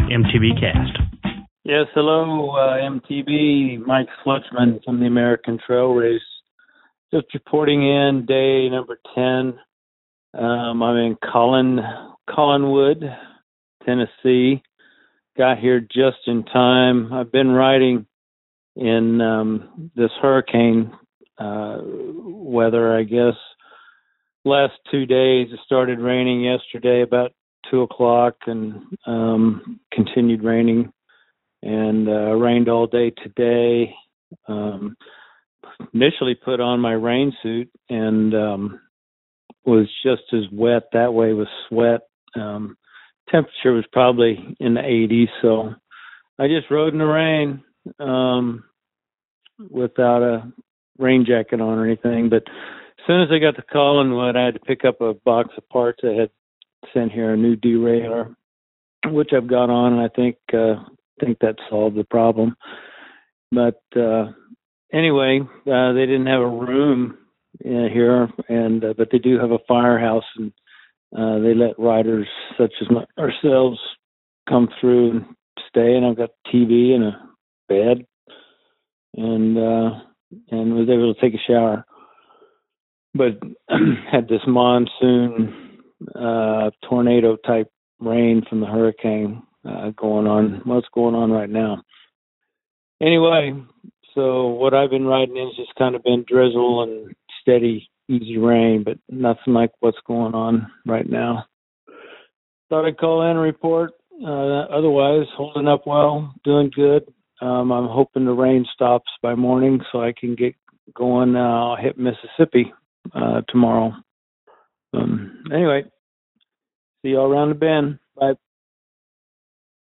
MTB Cast. Yes, hello, MTB. Mike Slutzman from the American Trail Race. Just reporting in day number 10. I'm in Collinwood, Tennessee. Got here just in time. I've been riding in this hurricane weather, I guess. Last 2 days, it started raining yesterday about 2 o'clock and continued raining, and rained all day today. Initially put on my rain suit and was just as wet that way with sweat. Temperature was probably in the 80s, so I just rode in the rain without a rain jacket on or anything. But as soon as I got to Collinwood, I had to pick up a box of parts I had sent here, a new derailleur, which I've got on, and I think that solved the problem. But anyway, they didn't have a room here, and but they do have a firehouse, and they let riders such as ourselves come through and stay. And I've got TV and a bed, and was able to take a shower. But had this monsoon tornado type rain from the hurricane going on. What's going on right now? Anyway, so what I've been riding in has just kind of been drizzle and steady, easy rain, but nothing like what's going on right now. Thought I'd call in and report. Otherwise, holding up well, doing good. I'm hoping the rain stops by morning so I can get going. I'll hit Mississippi tomorrow. Anyway, see y'all around the bend. Bye.